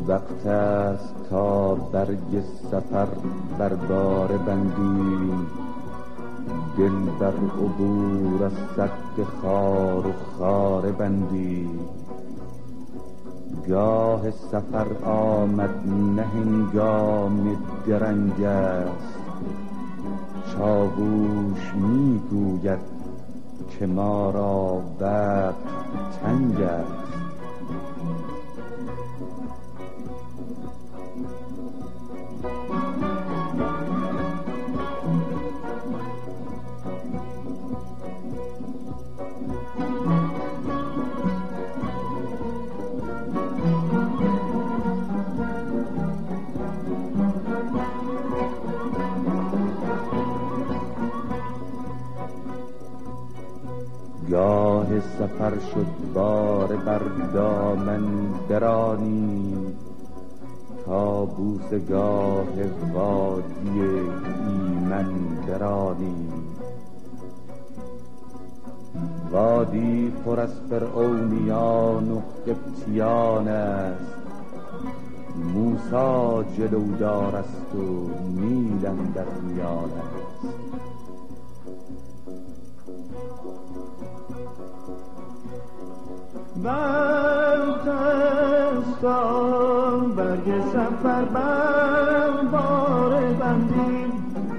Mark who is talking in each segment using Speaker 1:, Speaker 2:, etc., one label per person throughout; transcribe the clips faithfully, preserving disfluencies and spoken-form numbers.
Speaker 1: وقت است تا برگ سفر بر بار بندیم، دل بر عبور از سد خار و خاره بندیم. گاه سفر آمد نه هنگام درنگ است، چاووش می گوید که ما را وقت تنگ است. گاه سفر شد بار بر دامن برانیم، تا بوسگاه وادی ایمن برانیم. وادی پر از فرعونیان و قبطیان است، موسی جلودار است و نیل اندر میان است.
Speaker 2: وقت است تا برگ سفر بر بار بندیم،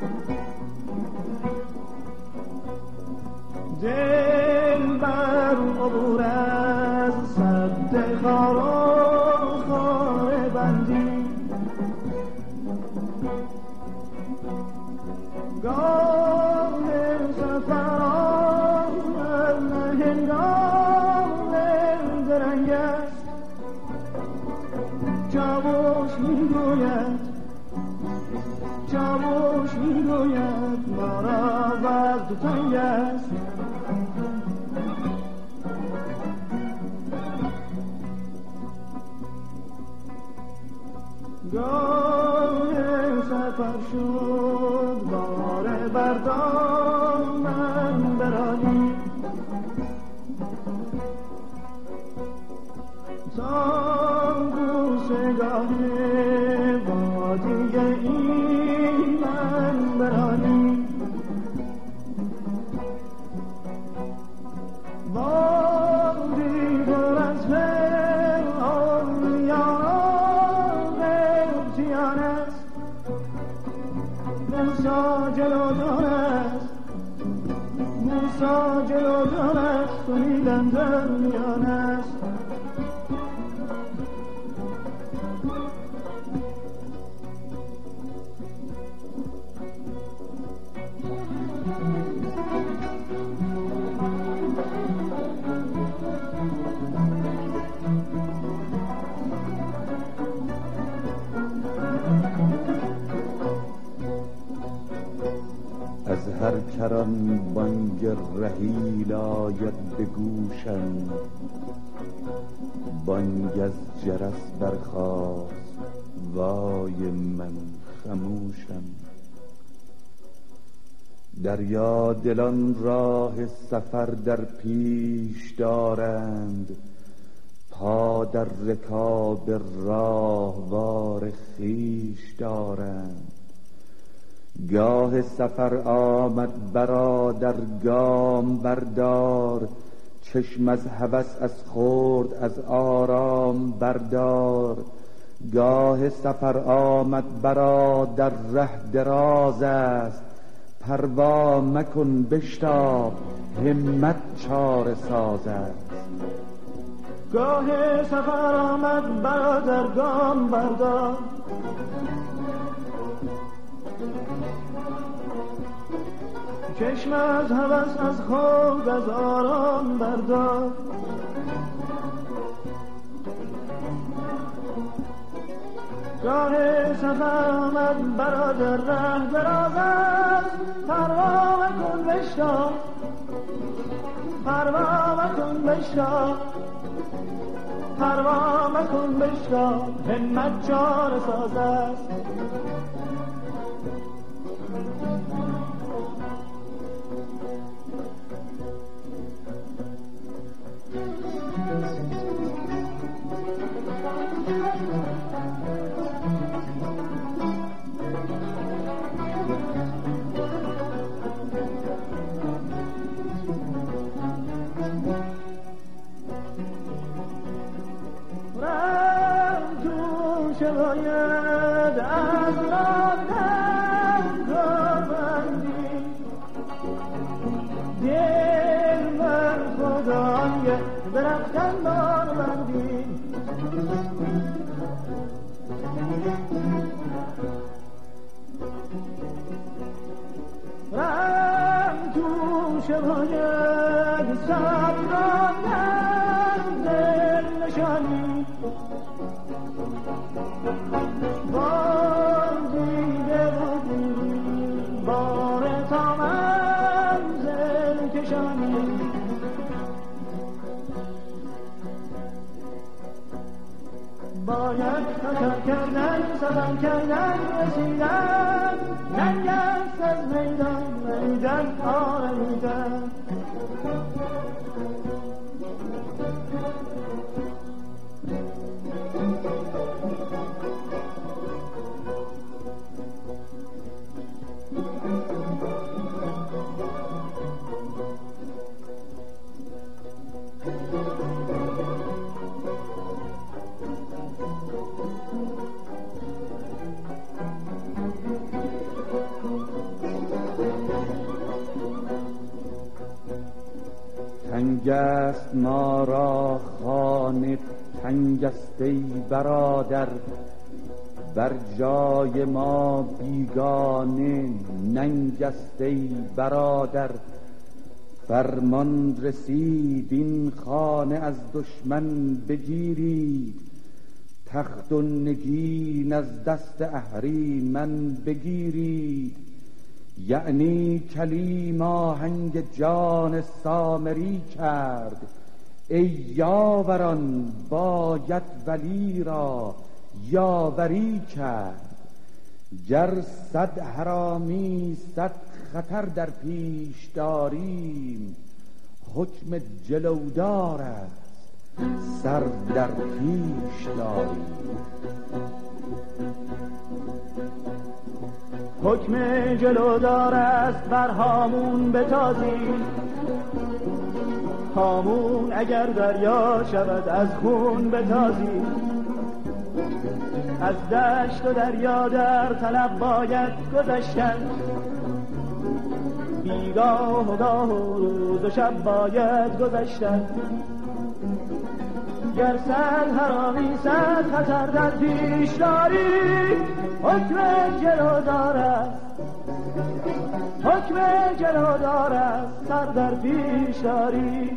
Speaker 2: دل بر عبور از سد خار و خاره بندیم. گاه سفر آمد نه هنگام درنگ است، چاووش میگوید چاووش میگوید ما را وقت تنگ است. گاه سفر شد بار بر دامن برانیم، تا بوسگاه وادی ایمن برانیم. وادی پر از فرعونیان و قبطیان است، موسی جلودار است، موسی جلودار است و نیل اندر میان است.
Speaker 1: از هر کران بانگ رحیل آید به گوشم، بانگ از جرس برخاست وای من خموشم. دریا دلان راه سفر در پیش دارند، پا در رکاب راهوار خویش دارند. گاه سفر آمد برادر گام بردار، چشم از هوس از خورد از آرام بردار. گاه سفر آمد برادر ره دراز است، پروا مکن بشتاب همت چاره ساز است.
Speaker 2: گاه سفر آمد برادر گام بردار، چشم از هوس از خود از آرام بردار. گاه سفر آمد برادر ره دراز است، پروا مکن بشتاب پروا مکن بشتاب پروا مکن بشتاب همت چاره ساز است. شباید از رفتن کارمندی دل من خدای درختن بارمندی رم تو شباید سبرانم دل نشانی بار دیده بودی بار تا منزل کشانی باید خطر کردن سبن کردن رسیدن ننگ است از میدان میدان آرمیدن
Speaker 1: تنگ است ما را خانه تنگ است ای برادر بر جای ما بیگانه ننگ است ای برادر فرمان رسید این خانه از دشمن بگیرید تخت و نگین از دست اهریمن بگیرید یعنی کلیم آهنگ جان سامری کرد ای یاوران باید ولی را یاوری کرد گر صد حرامی صد خطر در پیش داریم حکم جلودار است سر در پیش داریم
Speaker 2: حکم جلودار است بر هامون بتازید هامون اگر دریا شود از خون بتازید از دشت و دریا در طلب باید گذشتن بیگاه و گاه و روز و شب باید گذشتن گر صد حرامی صد خطر در پیش داری حکم جلودار است حکم جلودار است سر در پیش داری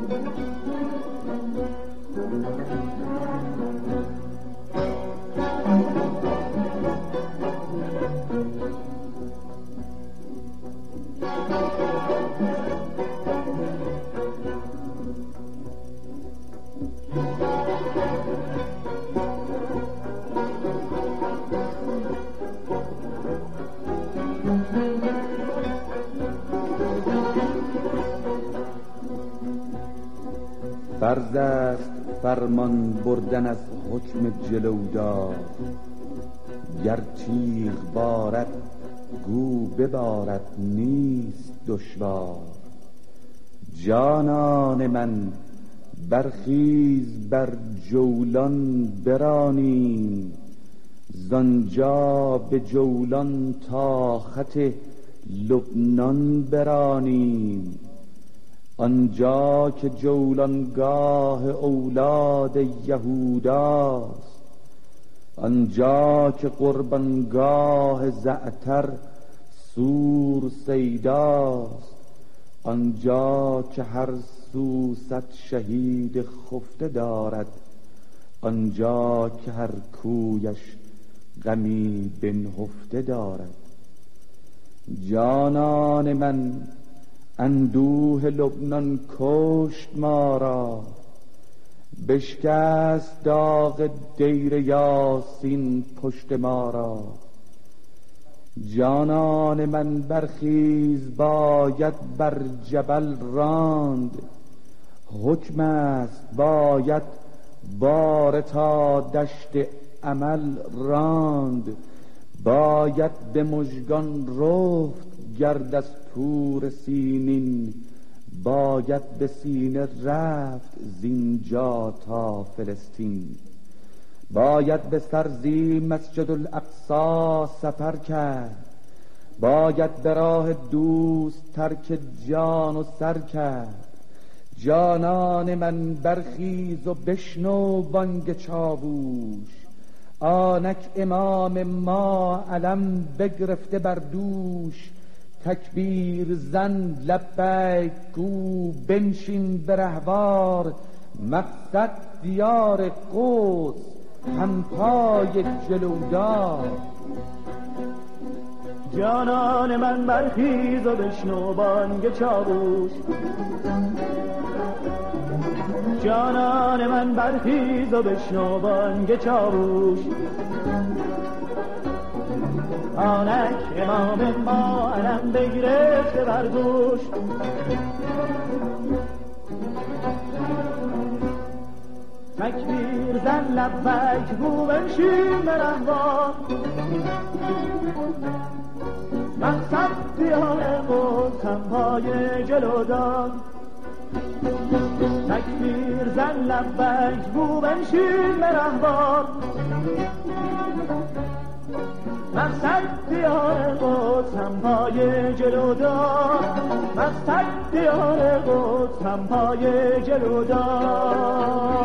Speaker 1: فرض است فرمان بردن از حکم جلودار گر تیغ بارد گو ببارد نیست دشوار جانان من برخیز بر جولان برانیم زانجا به جولان تا خط لبنان برانیم آنجا که جولانگاه اولاد یهوداست آنجا که قربانگاه زعتر سور سیداست آنجا که هر سو صد شهید خفته دارد آنجا که هر کویش غمی بنهفته دارد جانان من اندوه لبنان کشت ما را بشکست داغ دیر یاسین پشت ما را جانان من برخیز باید بر جبل راند حکم است باید بار تا دشت عمل راند باید به مژگان رفت گرد از تور سینین باید به سینه رفت زینجا تا فلسطین باید به سرزی مسجد الاقصی سفر کرد، باید به راه دوست ترک جان و سر کرد. جانان من برخیز و بشنو بانگ چاووش، آنک امام ما علم بگرفته بر دوش. تکبیر زن لبیک گو بنشین به رهوار، مقصد دیار قدس همپای جلودار.
Speaker 2: جانان من برخیز و بشنو بانگ چاووش، جانان من برخیز و بشنو بانگ چاووش. آنک امام ما علم بگرفته بر دوش. تکبیر زن لبیک گو بنشین به رهوار، مقصد دیار قدس همپای جلودار. تکبیر زن لبیک گو بنشین به رهوار، مقصد دیار قدس همپای جلودار. مقصد دیار قدس همپای جلودار.